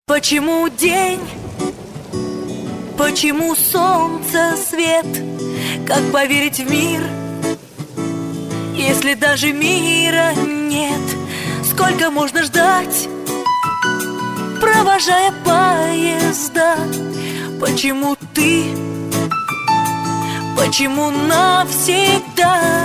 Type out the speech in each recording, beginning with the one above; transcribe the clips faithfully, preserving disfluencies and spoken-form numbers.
Почему день? Почему солнце свет? Как поверить в мир, если даже мира нет? Сколько можно ждать, провожая поезда? Почему ты? Почему навсегда?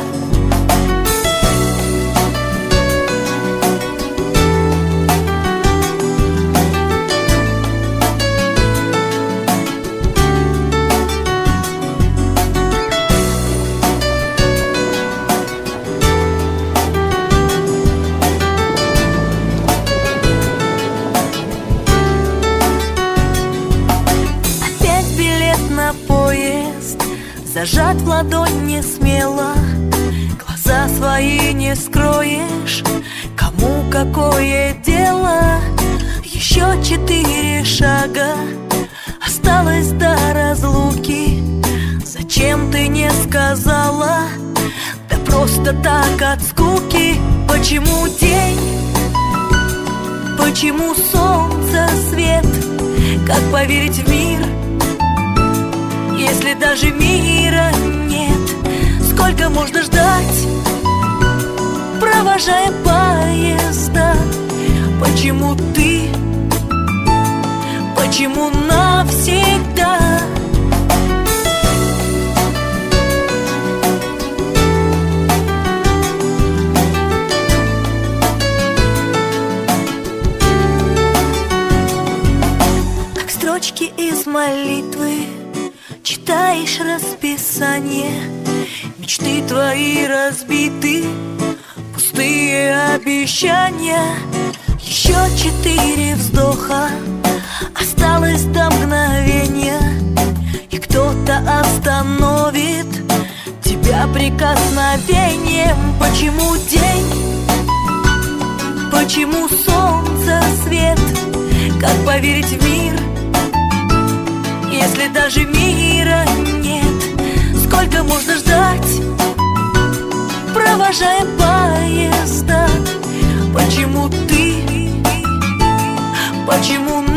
Зажат в ладонь не смело, глаза свои не скроешь. Кому какое дело? Еще четыре шага осталось до разлуки. Зачем ты не сказала? Да просто так от скуки. Почему день? Почему солнце свет? Как поверить в мир, если даже мира нет? Сколько можно ждать, провожая поезда? Почему ты? Почему навсегда? Как строчки из молитвы читаешь расписание, мечты твои разбиты, пустые обещания. Еще четыре вздоха осталось до мгновения, и кто-то остановит тебя прикосновением. Почему день? Почему солнце свет? Как поверить в мир, если даже мира нет? Сколько можно ждать, провожая поезда? Почему ты? Почему